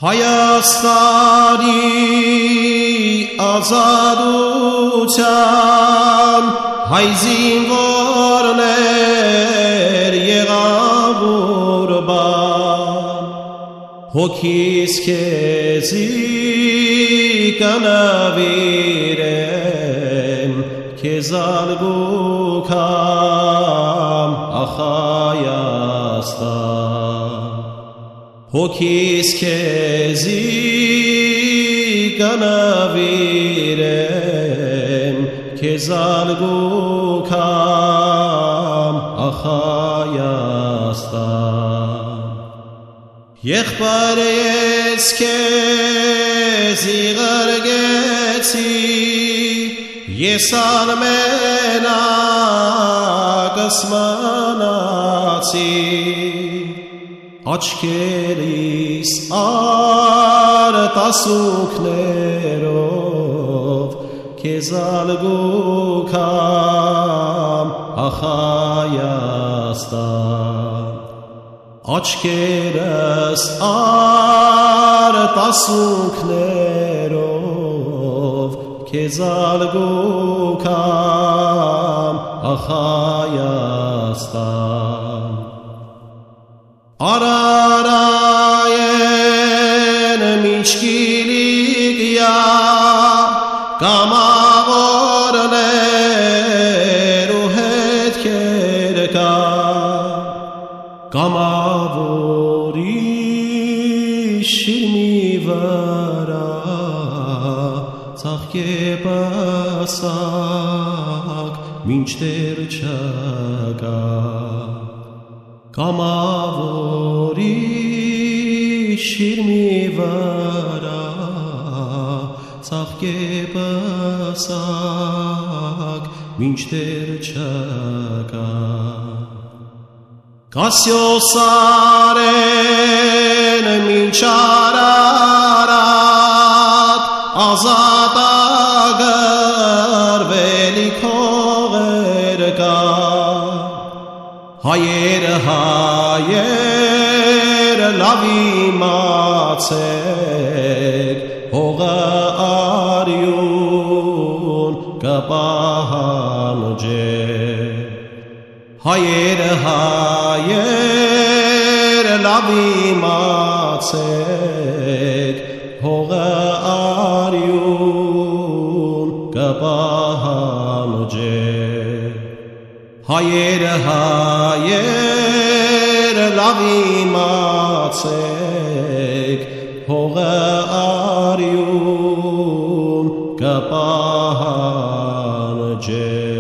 Հայաստանի ազատության հայ զինվորներ եղավ ուրբան, հոգիս քեզի կնվիրեմ, քեզ ալգուքամ ախ Հայաստան, հոգիս քեզի կնվիրեմ, քեզ ալգուքամ ախ Հայաստան, եղբայր ես քեզ իղրգեցի, ես անմենակս մնացի, աչքերիս արտասուքներով քեզ ալգուքամ ախ Հայաստան, աչքերս արտասուքներով քեզ ալգուքամ ախ Հայաստան, Արարայեն միջկիլիգյա կամավորներ ու հետքեր կա, կամավորի շիրմի վրա ծաղկե պասակ մինչդեռ չկա, կամավորի շիրմի վրա ծաղկե պասակ մինչդեռ չկա, Կասյոսարեն մինչ Արարատ ազատ ագրվելիք հողեր կա, հայեր լավ իմացեք, հողը արյուն կպահանջե, հայեր լավ իմացեք, հողը արյուն կպահանջե, հայեր լավ իմացեք, հողը արյուն կպահանջե